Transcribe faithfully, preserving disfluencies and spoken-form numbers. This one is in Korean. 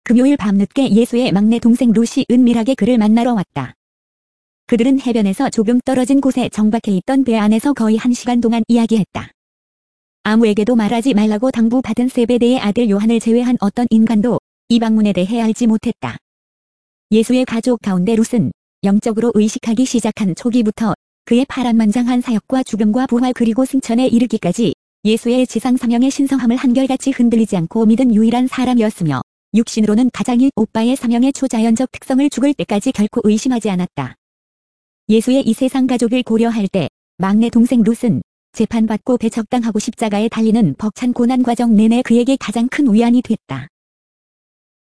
금요일 밤늦게 예수의 막내 동생 룻이 은밀하게 그를 만나러 왔다. 그들은 해변에서 조금 떨어진 곳에 정박해 있던 배 안에서 거의 한 시간 동안 이야기했다. 아무에게도 말하지 말라고 당부받은 세베대의 아들 요한을 제외한 어떤 인간도 이 방문에 대해 알지 못했다. 예수의 가족 가운데 룻은 영적으로 의식하기 시작한 초기부터 그의 파란만장한 사역과 죽음과 부활 그리고 승천에 이르기까지 예수의 지상사명의 신성함을 한결같이 흔들리지 않고 믿은 유일한 사람이었으며 육신으로는 가장인 오빠의 사명의 초자연적 특성을 죽을 때까지 결코 의심하지 않았다. 예수의 이 세상 가족을 고려할 때 막내 동생 룻은 재판받고 배척당하고 십자가에 달리는 벅찬 고난 과정 내내 그에게 가장 큰 위안이 됐다.